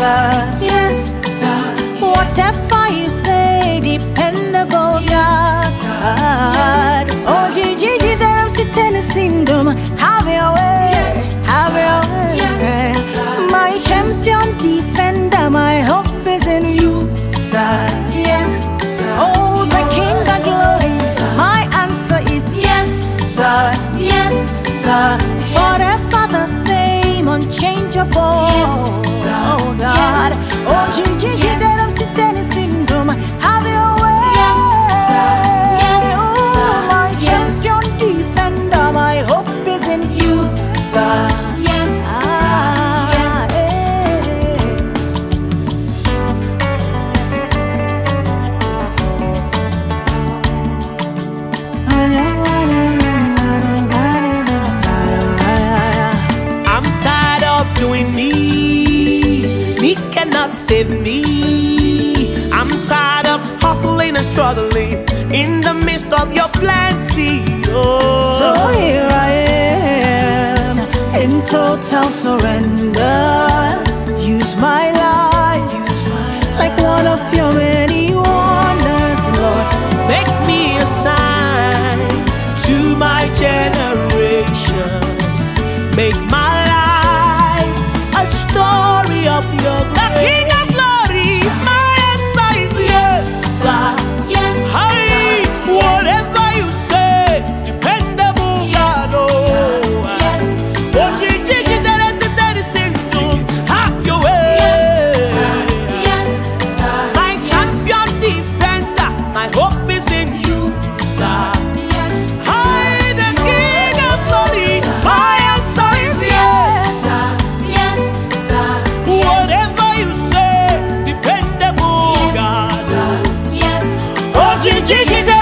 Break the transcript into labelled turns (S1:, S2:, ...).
S1: sir.
S2: Yes, sir.
S1: Whatever you say, dependable God. Oh, Gigi, them sit in the kingdom. Have your way, have your way.
S2: Yes,
S1: My champion defender, my hope is in you, sir.
S2: Yes, sir.
S1: Oh, the King of glory, my answer is yes, sir.
S2: Yes, sir.
S1: Forever the same, unchangeable.
S2: Yes, sir.
S1: Oh God.
S2: Yes,
S1: Oh,
S2: sir.
S1: Gigi,
S2: Yes.
S1: them sit in the kingdom. Have your way.
S2: Yes, sir. Yes,
S1: Oh,
S2: sir.
S1: my
S2: Yes.
S1: champion defender, my hope is in you, sir.
S2: Yes, sir. Yes.
S3: I'm tired of doing me. Me cannot save me. I'm tired of hustling and struggling in the midst of your plenty. Oh.
S1: So here I am in total surrender. Use my life like one of your many wonders, Lord.
S3: Make me a sign to my generation. Make my life a story of your the King of glory. My answer is yes, sir.
S2: Yes,
S3: Hey, whatever you say, dependable God. Oh,
S2: yes,
S3: oh, Gigi, have your way.
S2: yes, sir.
S3: My champion defender, my hope is in you, sir.
S2: Yes,
S3: Hi, the King of glory, my answer is yes.
S2: sir. Yes, sir.
S3: Whatever you say, dependable
S2: Yes,
S3: God.
S2: sir. Yes.
S3: Oh, Gigi,